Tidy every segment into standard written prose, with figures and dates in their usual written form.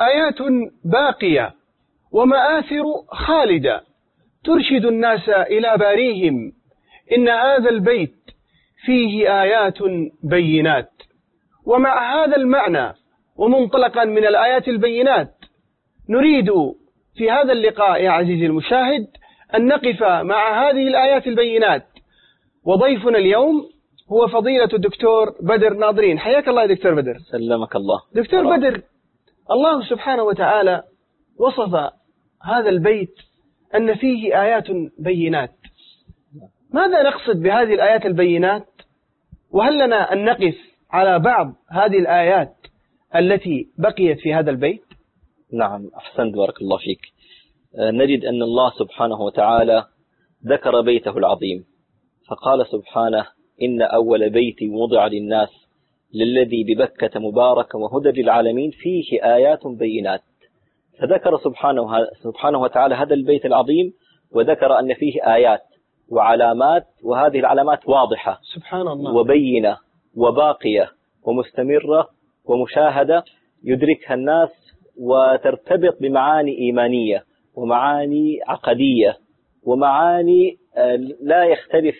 آيات باقية ومآثر خالدة ترشد الناس إلى باريهم. إن هذا البيت فيه آيات بينات. ومع هذا المعنى ومنطلقا من الآيات البينات نريد في هذا اللقاء يا عزيزي المشاهد أن نقف مع هذه الآيات البينات. وضيفنا اليوم هو فضيلة الدكتور بدر ناظرين. حياك الله يا دكتور بدر. سلمك الله. دكتور بدر، الله سبحانه وتعالى وصف هذا البيت أن فيه آيات بينات. ماذا نقصد بهذه الآيات البينات؟ وهل لنا أن نقف على بعض هذه الآيات التي بقيت في هذا البيت؟ نعم، أحسنت، بارك الله فيك. نجد أن الله سبحانه وتعالى ذكر بيته العظيم، فقال سبحانه: إن أول بيت وضع للناس للذي ببكة مباركا وهدى للعالمين فيه آيات بينات. فذكر سبحانه وتعالى هذا البيت العظيم، وذكر أن فيه آيات وعلامات، وهذه العلامات واضحة سبحان الله وبينة وباقية ومستمرة ومشاهدة يدركها الناس، وترتبط بمعاني إيمانية ومعاني عقدية ومعاني لا يختلف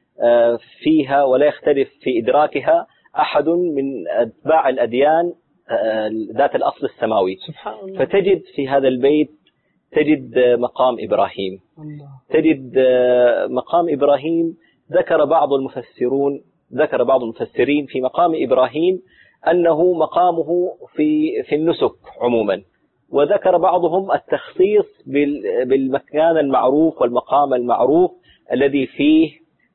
فيها ولا يختلف في إدراكها أحد من أتباع الأديان ذات الأصل السماوي. سبحان الله. فتجد في هذا البيت تجد مقام إبراهيم، تجد مقام إبراهيم. ذكر بعض المفسرين في مقام إبراهيم أنه مقامه في النسك عموما، وذكر بعضهم التخصيص بالمكان المعروف والمقام المعروف الذي فيه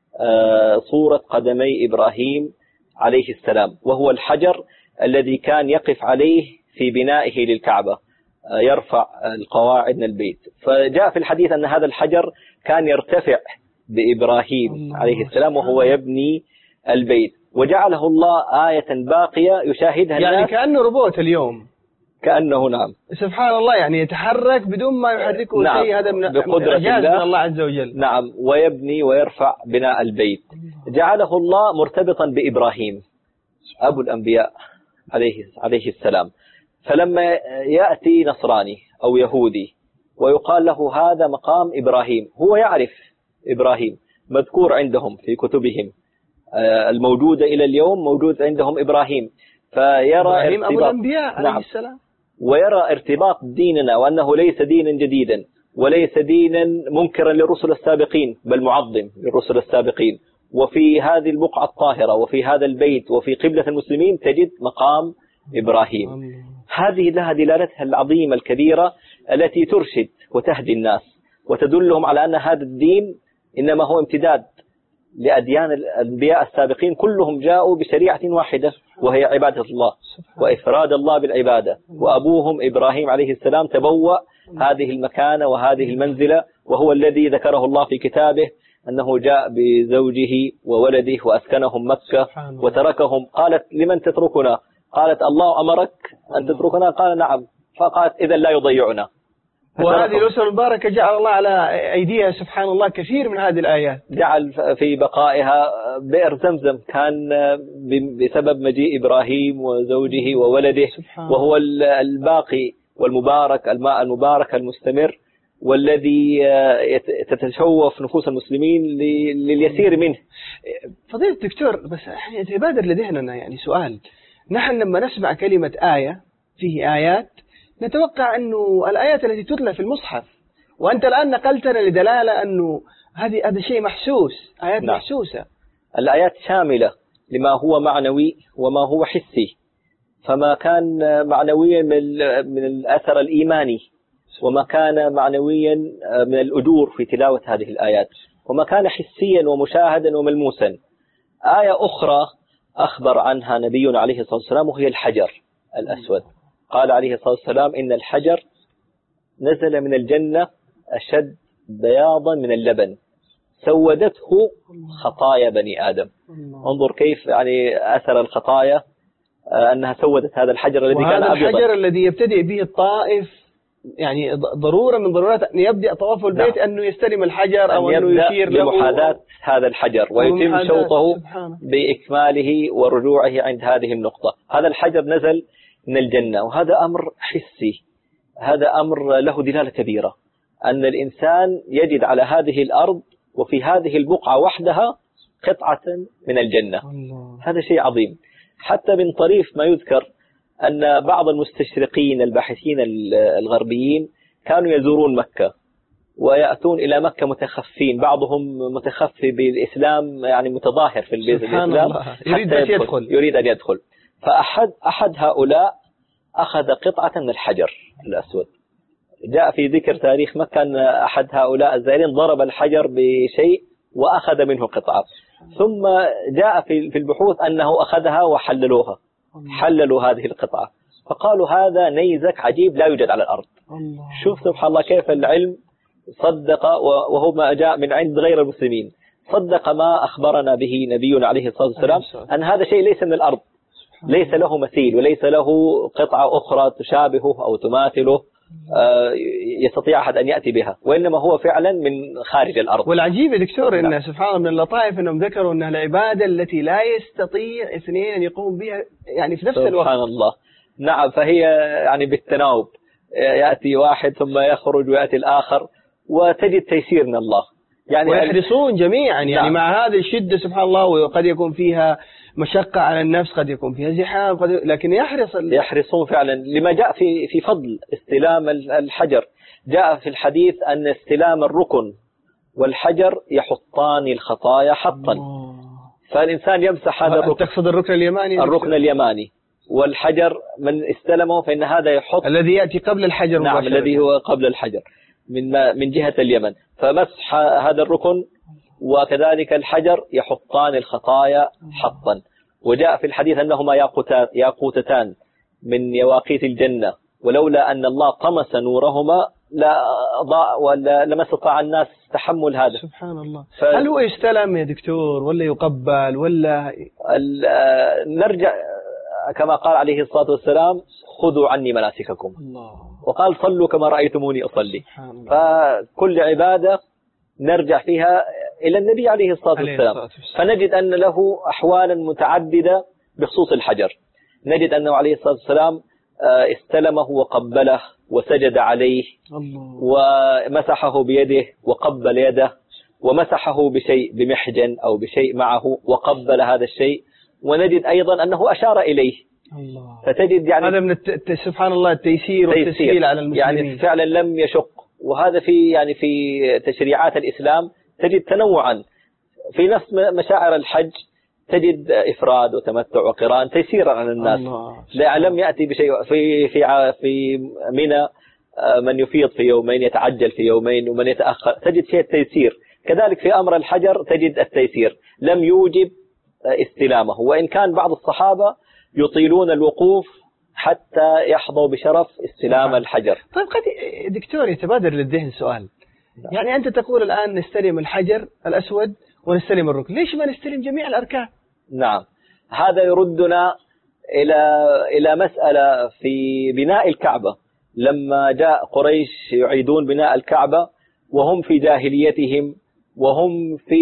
صورة قدمي إبراهيم عليه السلام، وهو الحجر الذي كان يقف عليه في بنائه للكعبة، يرفع القواعد من البيت. فجاء في الحديث أن هذا الحجر كان يرتفع بإبراهيم عليه السلام وهو يبني البيت، وجعله الله آية باقية يشاهدها الناس، يعني كأنه روبوت اليوم، كأنه نعم سبحان الله، يعني يتحرك بدون ما يحركه نعم شيء. هذا بقدرة الله عز وجل. نعم، ويبني ويرفع بناء البيت. جعله الله مرتبطا بإبراهيم أبو الأنبياء عليه السلام. فلما يأتي نصراني أو يهودي ويقال له هذا مقام إبراهيم، هو يعرف إبراهيم مذكور عندهم في كتبهم الموجودة إلى اليوم، موجود عندهم إبراهيم، فيرى أبو الأنبياء عليه السلام، ويرى ارتباط ديننا وأنه ليس دينا جديدا وليس دينا منكرا للرسل السابقين، بل معظم للرسل السابقين. وفي هذه البقعة الطاهرة وفي هذا البيت وفي قبلة المسلمين تجد مقام إبراهيم. هذه لها دلالتها العظيمة الكبيرة التي ترشد وتهدي الناس وتدلهم على أن هذا الدين إنما هو امتداد لأديان الأنبياء السابقين، كلهم جاءوا بشريعة واحدة وهي عبادة الله وإفراد الله بالعبادة. وأبوهم إبراهيم عليه السلام تبوأ هذه المكانة وهذه المنزلة، وهو الذي ذكره الله في كتابه أنه جاء بزوجه وولده وأسكنهم مكة وتركهم. قالت: لمن تتركنا؟ قالت: الله أمرك أن تتركنا؟ قال: نعم. فقالت: إذا لا يضيعنا. وهذه الأسرة المباركة جعل الله على أيديها سبحان الله كثير من هذه الآيات. جعل في بقائها بئر زمزم كان بسبب مجيء إبراهيم وزوجه وولده، وهو الباقي والمبارك، الماء المبارك المستمر، والذي تتشوف نفوس المسلمين لليسير منه. فضيلة الدكتور، بس يتبادر لذهننا يعني سؤال. نحن لما نسمع كلمة آية، فيه آيات، نتوقع أنه الآيات التي تتلى في المصحف، وأنت الآن نقلتنا لدلالة أنه هذا شيء محسوس، آيات نعم. محسوسة. الآيات شاملة لما هو معنوي وما هو حسي، فما كان معنويا من الأثر الإيماني، وما كان معنويا من الأجور في تلاوة هذه الآيات، وما كان حسيا ومشاهدا وملموسا. آية أخرى أخبر عنها نبينا عليه الصلاة والسلام وهي الحجر الأسود. قال عليه الصلاة والسلام: إن الحجر نزل من الجنة أشد بياضا من اللبن سودته خطايا بني آدم. انظر كيف يعني أثر الخطايا أنها سودت هذا الحجر الذي كان أبيضا. الحجر الذي يبتدئ به الطائف، يعني ضرورة من ضرورات أن يبدأ طواف البيت أنه يستلم الحجر أو أنه يشير له بمحاذاة هذا الحجر ويتم شوطه بإكماله ورجوعه عند هذه النقطة. هذا الحجر نزل من الجنة. وهذا أمر حسي، هذا أمر له دلالة كبيرة، أن الإنسان يجد على هذه الأرض وفي هذه البقعة وحدها قطعة من الجنة. هذا شيء عظيم. حتى من طريف ما يذكر أن بعض المستشرقين الباحثين الغربيين كانوا يزورون مكة ويأتون إلى مكة متخفين، بعضهم متخفي بالإسلام يعني متظاهر في الإسلام، يريد أن يدخل. فأحد هؤلاء أخذ قطعة من الحجر الأسود. جاء في ذكر تاريخ مكة أن أحد هؤلاء الزائرين ضرب الحجر بشيء وأخذ منه قطعة، ثم جاء في البحوث أنه أخذها وحللوها، حللوا هذه القطعة، فقالوا هذا نيزك عجيب لا يوجد على الأرض. شوف سبحان الله كيف العلم صدق، وهو ما جاء من عند غير المسلمين، صدق ما أخبرنا به نبينا عليه الصلاة والسلام أن هذا شيء ليس من الأرض، ليس له مثيل وليس له قطعة أخرى تشابهه أو تماثله يستطيع أحد أن يأتي بها، وإنما هو فعلا من خارج الأرض. والعجيب يا دكتور إن سبحان الله من اللطائف أنهم ذكروا أنها العبادة التي لا يستطيع اثنين أن يقوم بها يعني في نفس الوقت. سبحان الله. نعم، فهي يعني بالتناوب، يأتي واحد ثم يخرج ويأتي الآخر، وتجد تيسير من الله يعني، ويحرصون جميعا يعني نعم. مع هذه الشدة سبحان الله، وقد يكون فيها مشقة على النفس، قد يكون فيها زحام، لكن يحرصون فعلا. لما جاء في فضل استلام الحجر، جاء في الحديث أن استلام الركن والحجر يحطان الخطايا حطا. فالإنسان يمسح هذا الركن. تقصد الركن اليماني؟ الركن اليماني، والحجر من استلمه فإن هذا يحط الذي يأتي قبل الحجر. نعم، الذي هو قبل الحجر من جهة اليمن، فمسح هذا الركن وكذلك الحجر يحطان الخطايا حطا. وجاء في الحديث أنهما ياقوتتان من يواقيت الجنة، ولولا أن الله طمس نورهما لا ضاع ولا لما استطاع الناس تحمل هذا. سبحان الله. هل هو يستلم يا دكتور ولا يقبل ولا نرجع كما قال عليه الصلاة والسلام خذوا عني مناسككم الله. وقال صلوا كما رأيتموني أصلي. فكل عبادة نرجع فيها إلى النبي عليه الصلاة والسلام، فنجد أن له أحوالا متعددة بخصوص الحجر. نجد أنه عليه الصلاة والسلام استلمه وقبله وسجد عليه ومسحه بيده وقبل يده، ومسحه بشيء بمحجن أو بشيء معه وقبل هذا الشيء. ونجد أيضا أنه أشار إليه الله. فتجد يعني هذا من سبحان الله التيسير والتسهيل على المسلمين، يعني فعلا لم يشق. وهذا في تشريعات الإسلام تجد تنوعا في نفس مشاعر الحج، تجد إفراد وتمتع وقران تيسيرا على الناس. لم يأتي بشيء في منى من يفيض في يومين يتعجل في يومين، ومن يتأخر تجد فيه التيسير. كذلك في أمر الحجر تجد التيسير، لم يوجب استلامه، وإن كان بعض الصحابة يطيلون الوقوف حتى يحظوا بشرف استلام الحجر. طيب قد دكتور يتبادر للذهن سؤال، يعني أنت تقول الآن نستلم الحجر الأسود ونستلم الركن، ليش ما نستلم جميع الأركان؟ نعم، هذا يردنا إلى مسألة في بناء الكعبة. لما جاء قريش يعيدون بناء الكعبة وهم في جاهليتهم وهم في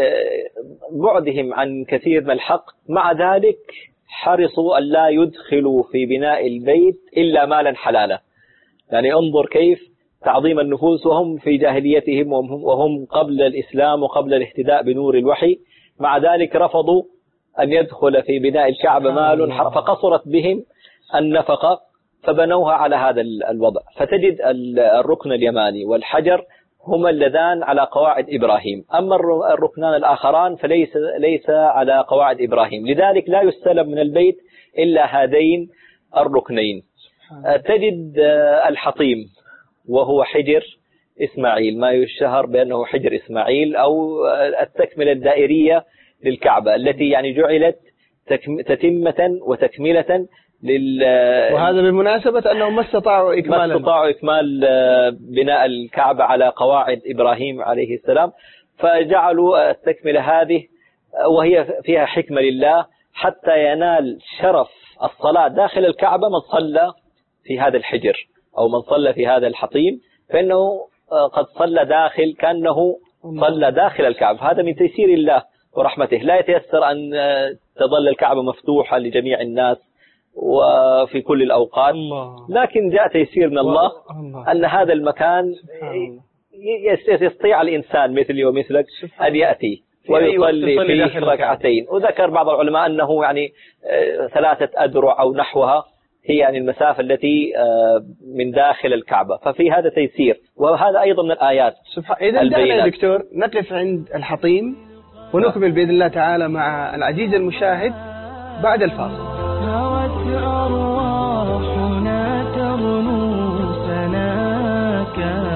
بعدهم عن كثير من الحق، مع ذلك حرصوا أن لا يدخلوا في بناء البيت إلا مالا حلالا. يعني انظر كيف تعظيم النفوس وهم في جاهليتهم وهم قبل الإسلام وقبل الاهتداء بنور الوحي، مع ذلك رفضوا أن يدخل في بناء الكعبة مال، فقصرت بهم النفقة فبنوها على هذا الوضع. فتجد الركن اليماني والحجر هما اللذان على قواعد إبراهيم، أما الركنان الآخران فليس على قواعد إبراهيم، لذلك لا يستلم من البيت إلا هذين الركنين. تجد الحطيم وهو حجر إسماعيل، ما يشهر بأنه حجر إسماعيل، أو التكملة الدائرية للكعبة التي يعني جعلت تتمة وتكملة وهذا بالمناسبة أنهم ما استطاعوا إكمال بناء الكعبة على قواعد إبراهيم عليه السلام، فجعلوا التكملة هذه وهي فيها حكمة لله حتى ينال شرف الصلاة داخل الكعبة من صلى في هذا الحجر أو من صلى في هذا الحطيم، فإنه قد صلى داخل كأنه صلى داخل الكعبة. هذا من تيسير الله ورحمته، لا يتيسر أن تظل الكعبة مفتوحة لجميع الناس وفي كل الأوقات. لكن جاء تيسير من الله أن هذا المكان يستطيع الإنسان مثلي ومثلك أن يأتي ويصلي فيه ركعتين. وذكر بعض العلماء أنه يعني 3 أذرع أو نحوها هي يعني المسافة التي من داخل الكعبة، ففي هذا تيسير، وهذا أيضا من الآيات. إذا دعنا دكتور نقف عند الحطيم ونكمل بإذن الله تعالى مع العزيز المشاهد بعد الفاصل. هوت أرواحنا ترنو سناك،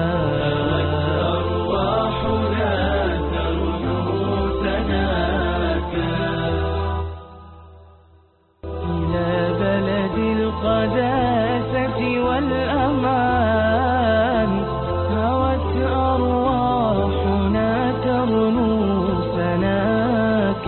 إلى بلد القداسة والأمان. هوت أرواحنا ترنو سناك،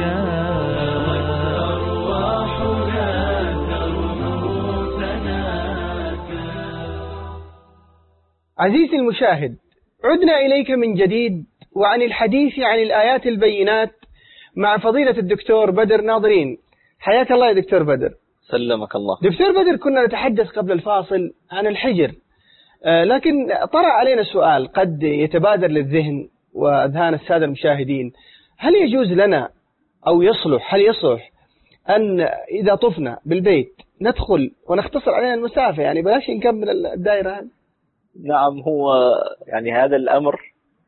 عزيزي المشاهد، عدنا إليك من جديد وعن الحديث عن الآيات البينات مع فضيلة الدكتور بدر ناظرين. حياك الله يا دكتور بدر. سلمك الله. دكتور بدر، كنا نتحدث قبل الفاصل عن الحجر، لكن طرأ علينا سؤال قد يتبادر للذهن وأذهان السادة المشاهدين. هل يجوز لنا أو هل يصلح أن إذا طفنا بالبيت ندخل ونختصر علينا المسافة، يعني بلاش نكمل الدائرة هذه؟ نعم، هو يعني هذا الأمر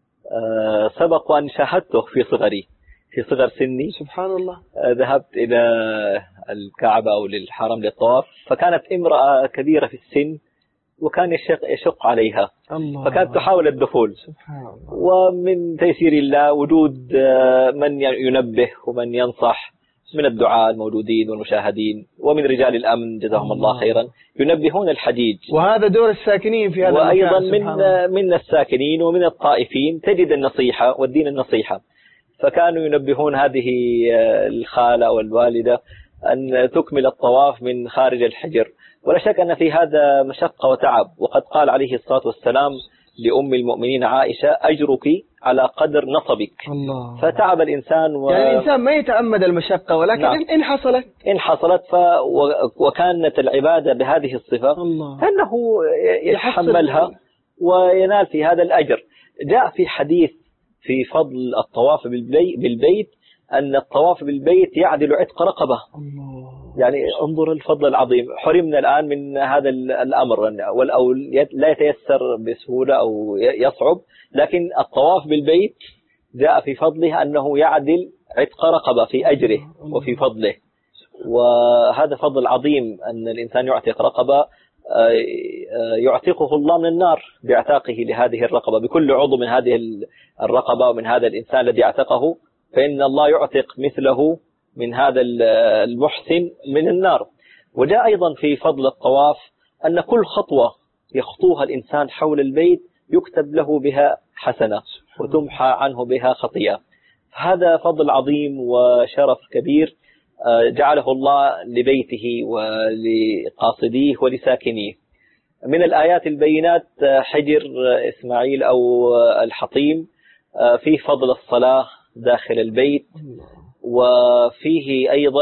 سبق وأن شاهدته في صغري، في صغر سني. سبحان الله. ذهبت إلى الكعبة أو للحرم للطواف، فكانت امرأة كبيرة في السن وكان يشق عليها الله. فكانت تحاول الدخول. سبحان الله. ومن تيسير الله وجود من ينبه ومن ينصح من الدعاء الموجودين والمشاهدين ومن رجال الأمن جزاهم الله خيرا ينبهون الحجيج. وهذا دور الساكنين في هذا وأيضا المكان. من الساكنين ومن الطائفين تجد النصيحة والدين النصيحة، فكانوا ينبهون هذه الخالة والوالدة أن تكمل الطواف من خارج الحجر. ولا شك أن في هذا مشقة وتعب، وقد قال عليه الصلاة والسلام لأم المؤمنين عائشة: أجرك على قدر نصبك. الله. فتعب الإنسان يعني الإنسان ما يتأمد المشقة، ولكن نعم. إن حصلت وكانت العبادة بهذه الصفة أنه يتحملها وينال في هذا الأجر. جاء في حديث في فضل الطواف بالبيت أن الطواف بالبيت يعدل عتق رقبة. الله. يعني انظر الفضل العظيم. حرمنا الآن من هذا الأمر، أو لا يتيسر بسهولة أو يصعب، لكن الطواف بالبيت جاء في فضله أنه يعدل عتق رقبة في أجره وفي فضله. وهذا فضل عظيم أن الإنسان يعتق رقبة، يعتقه الله من النار باعتاقه لهذه الرقبة، بكل عضو من هذه الرقبة ومن هذا الإنسان الذي اعتقه، فإن الله يعتق مثله من هذا المحسن من النار. وجاء أيضا في فضل الطواف أن كل خطوة يخطوها الإنسان حول البيت يكتب له بها حسنة وتمحى عنه بها خطيئة. هذا فضل عظيم وشرف كبير جعله الله لبيته ولقاصديه ولساكنيه. من الآيات البينات حجر إسماعيل أو الحطيم، فيه فضل الصلاة داخل البيت، وفيه أيضا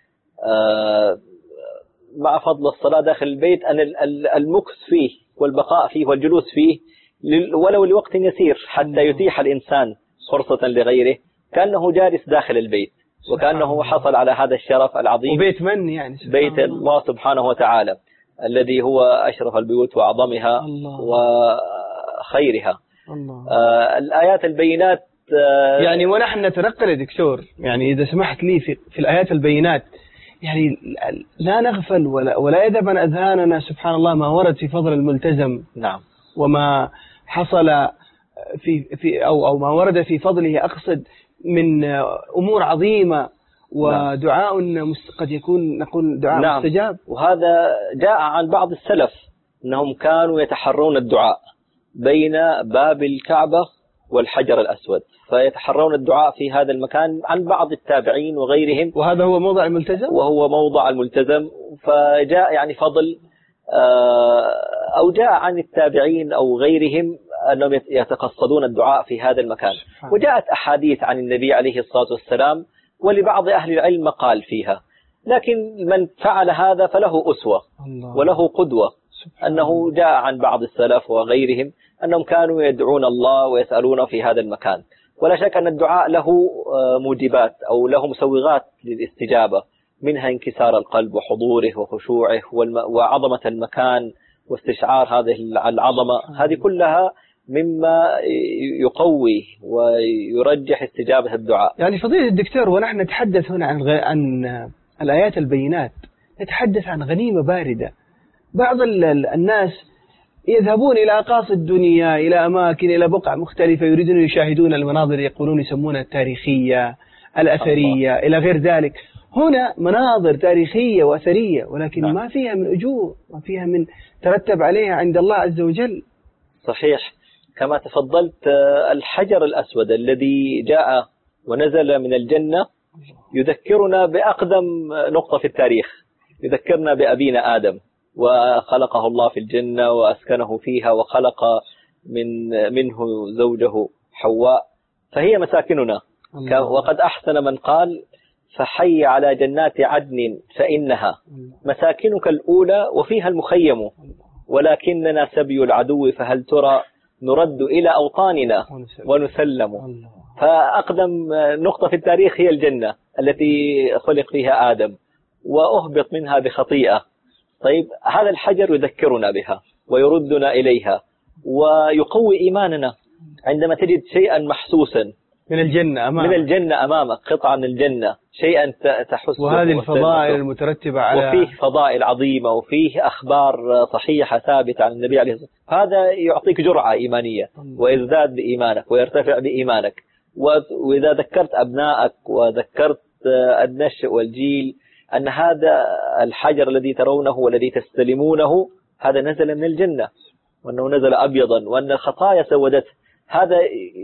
مع فضل الصلاة داخل البيت أن المكث فيه والبقاء فيه والجلوس فيه ولو لوقت يسير حتى يتيح الإنسان فرصة لغيره، كأنه جالس داخل البيت وكأنه حصل على هذا الشرف العظيم. وبيت من يعني؟ بيت الله سبحانه وتعالى الذي هو أشرف البيوت وأعظمها وخيرها. الآيات البينات يعني ونحن نتنقل يا دكتور، يعني إذا سمحت لي في الآيات البينات، يعني لا نغفل ولا يذهب عن أذهاننا سبحان الله ما ورد في فضل الملتزم. نعم. وما حصل في أو ما ورد في فضله، أقصد من أمور عظيمة ودعاء قد يكون نقول دعاء نعم. مستجاب. وهذا جاء عن بعض السلف أنهم كانوا يتحرون الدعاء بين باب الكعبة والحجر الأسود، فيتحرون الدعاء في هذا المكان عن بعض التابعين وغيرهم. وهذا هو موضع الملتزم؟ وهو موضع الملتزم. فجاء يعني فضل أو جاء عن التابعين أو غيرهم أنهم يتقصدون الدعاء في هذا المكان. وجاءت أحاديث عن النبي عليه الصلاة والسلام، ولبعض أهل العلم قال فيها. لكن من فعل هذا فله أسوة وله قدوة، أنه جاء عن بعض السلف وغيرهم أنهم كانوا يدعون الله ويسألونه في هذا المكان. ولا شك أن الدعاء له موجبات أو له مسوغات للاستجابة، منها انكسار القلب وحضوره وخشوعه وعظمة المكان واستشعار هذه العظمة. هذه كلها مما يقوي ويرجح استجابة الدعاء. يعني فضيلة الدكتور، ونحن نتحدث هنا عن الآيات البينات، نتحدث عن غنيمة باردة. بعض الناس يذهبون إلى أقاصي الدنيا، إلى أماكن، إلى بقع مختلفة، يريدون يشاهدون المناظر، يقولون يسمونها التاريخية الأثرية إلى غير ذلك. هنا مناظر تاريخية وأثرية، ولكن ما فيها من أجور، ما فيها من ترتب عليها عند الله عز وجل. صحيح، كما تفضلت، الحجر الأسود الذي جاء ونزل من الجنة يذكرنا بأقدم نقطة في التاريخ، يذكرنا بأبينا آدم، وخلقه الله في الجنة وأسكنه فيها وخلق منه زوجه حواء، فهي مساكننا. وقد أحسن من قال: فحي على جنات عدن فإنها مساكنك الأولى وفيها المخيم، ولكننا سبي العدو فهل ترى نرد إلى أوطاننا ونسلم. فأقدم نقطة في التاريخ هي الجنة التي خلق فيها آدم وأهبط منها بخطيئة. طيب، هذا الحجر يذكرنا بها ويردنا إليها ويقوي إيماننا عندما تجد شيئا محسوسا من الجنة أمامك، قطعة من الجنة، شيئا تحس، وهذه الفضائل المترتبة على، وفيه فضائل عظيمة وفيه أخبار صحيحة ثابتة عن النبي عليه الصلاة والسلام. هذا يعطيك جرعة إيمانية ويزداد بإيمانك ويرتفع بإيمانك. وإذا ذكرت أبنائك وذكرت النشء والجيل أن هذا الحجر الذي ترونه والذي تستلمونه هذا نزل من الجنة، وأنه نزل أبيضا، وأن الخطايا سودته، هذا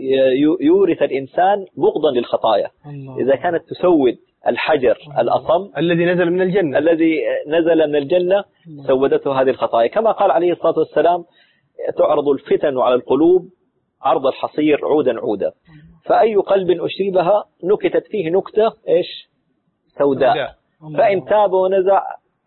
يورث الإنسان بغضا للخطايا. إذا كانت تسود الحجر الأصم الذي نزل من الجنة سودته هذه الخطايا، كما قال عليه الصلاة والسلام: تعرض الفتن على القلوب عرض الحصير عودا عودا، فأي قلب أشربها نكتت فيه نكتة سوداء، فإن تاب ونزع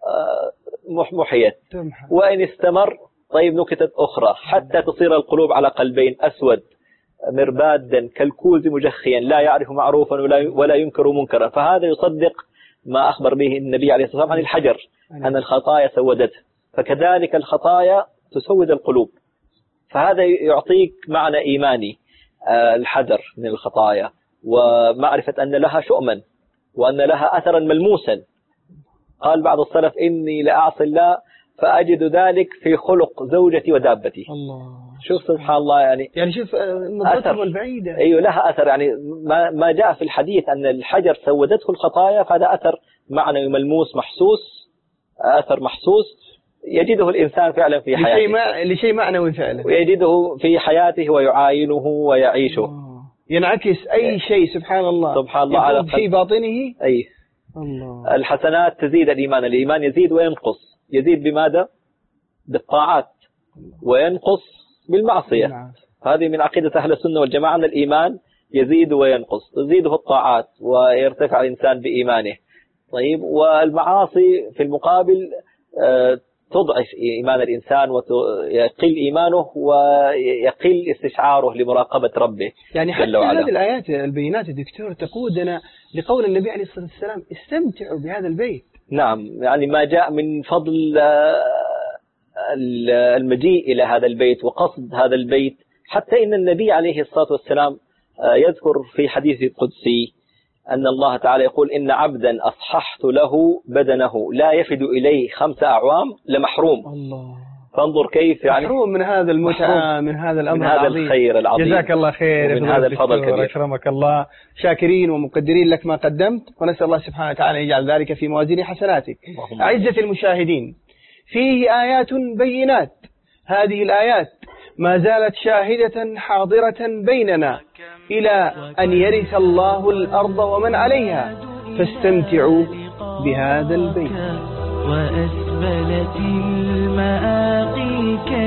محيت، وإن استمر طيب نكتت أخرى، حتى تصير القلوب على قلبين: أسود مربادا كالكوز مجخيا لا يعرف معروفا ولا ينكر منكرا. فهذا يصدق ما أخبر به النبي عليه الصلاة والسلام عن الحجر، أن الخطايا سودته، فكذلك الخطايا تسود القلوب. فهذا يعطيك معنى إيماني، الحذر من الخطايا، ومعرفة أن لها شؤما وأن لها أثرا ملموسا. قال بعض السلف: إني لأعصي الله فأجد ذلك في خلق زوجتي ودابتي. شوف سبحان الله، يعني شوف نظرتهم البعيدة. أيوة، لها أثر. يعني ما جاء في الحديث أن الحجر سودته الخطايا، فهذا أثر معنوي ملموس محسوس، أثر محسوس يجده الإنسان فعلا في حياته، لشيء معنوي فعلا، ويجده في حياته ويعاينه ويعيشه. ينعكس أي شيء سبحان الله على في باطنه. أي الله. الحسنات تزيد الإيمان يزيد وينقص. يزيد بماذا؟ بالطاعات، وينقص بالمعصية. هذه من عقيدة أهل السنة والجماعة، أن الإيمان يزيد وينقص، تزيده الطاعات ويرتفع الإنسان بإيمانه. طيب، والمعاصي في المقابل تضعف إيمان الإنسان ويقل إيمانه ويقل استشعاره لمراقبة ربه. يعني حتى هذه الآيات البينات الدكتور تقودنا لقول النبي عليه الصلاة والسلام: استمتعوا بهذا البيت. نعم، يعني ما جاء من فضل المجيء إلى هذا البيت وقصد هذا البيت، حتى إن النبي عليه الصلاة والسلام يذكر في حديث القدسي أن الله تعالى يقول: إن عبدا أصححت له بدنه لا يفد إليه 5 أعوام لمحروم. الله. فانظر كيف يعني محروم من هذا المتعة، من هذا الأمر، من هذا الخير العظيم. جزاك الله خير، من هذا الفضل الكبير. أكرمك الله، شاكرين ومقدرين لك ما قدمت، ونسأل الله سبحانه وتعالى يجعل ذلك في موازين حسناتك. أعزتي المشاهدين، فيه آيات بينات. هذه الآيات ما زالت شاهدة حاضرة بيننا إلى أن يرث الله الأرض ومن عليها، فاستمتعوا بهذا البيت. وأسبلت المآقي